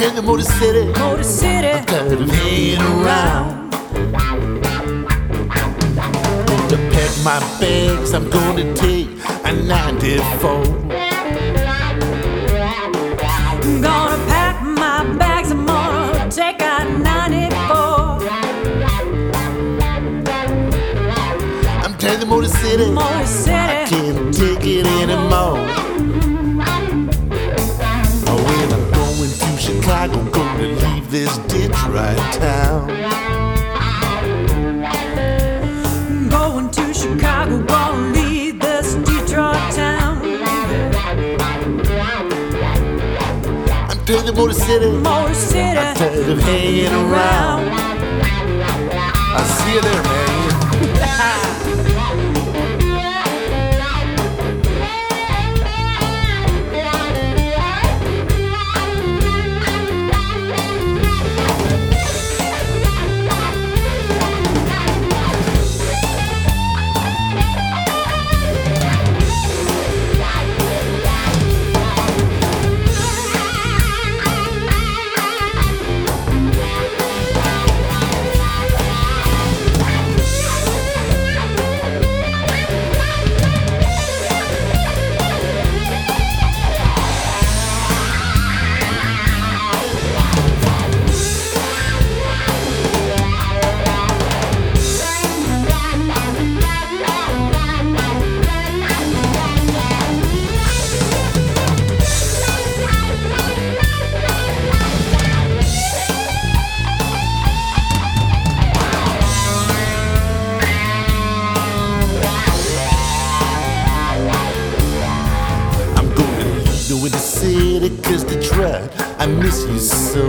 in the Motor City. Motor City. I'm tired of hanging around. To pack my bags, I'm gonna take a 94. I'm gonna pack my bags, I'm gonna take a 94. I'm tired of the Motor City. Motor City. I can't take it anymore. Oh, when I'm going to Chicago, gonna leave this Detroit town. Going to Chicago, gonna leave this Detroit town. I'm tired of the Motor City. Motor City. I'm tired of hanging around. I'll see you there, man. In the city, 'cause Detroit, I miss you so.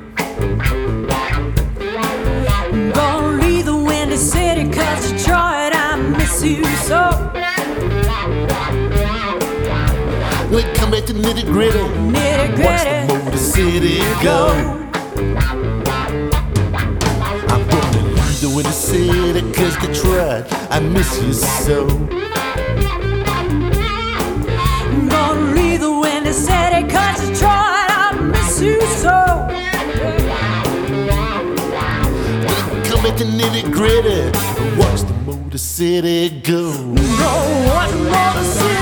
I'm gonna leave the Windy City, 'cause Detroit, I miss you so. We come back to nitty gritty. Nitty Watch the gritty. Motor City go. I'm gonna leave the Windy City, 'cause Detroit, I miss you so. I'm gonna leave the Windy City, 'cause Detroit, I miss you so. Come back to nitty gritty. Watch the Motor City go. Go watch the Motor City.